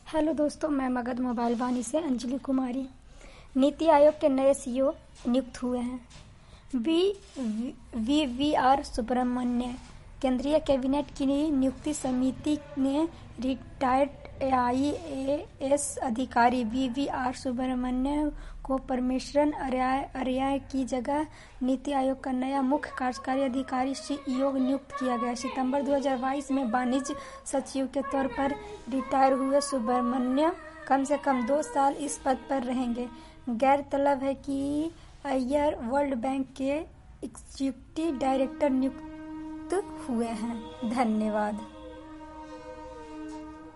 Hello दोस्तों, मैं Magadh mobile वाणी से अंजलि कुमारी। नीति आयोग के नए सीईओ नियुक्त हुए हैं। V R Subramanian. केंद्रीय कैबिनेट की नियुक्ति समिति ने रिटायर्ड आईएएस अधिकारी वी आर सुब्रमण्यन को परमेश्वरन अय्यर की जगह नीति आयोग का नया मुख्य कार्यकारी अधिकारी सीईओ नियुक्त किया गया। सितंबर 2022 में वाणिज्य सचिव के तौर पर रिटायर हुए सुब्रमण्यन कम से कम 2 साल इस पद पर रहेंगे। गौरतलब है कि अय्यर वर्ल्ड बैंक के एग्जीक्यूटिव डायरेक्टर नियुक्त हुए हैं। धन्यवाद।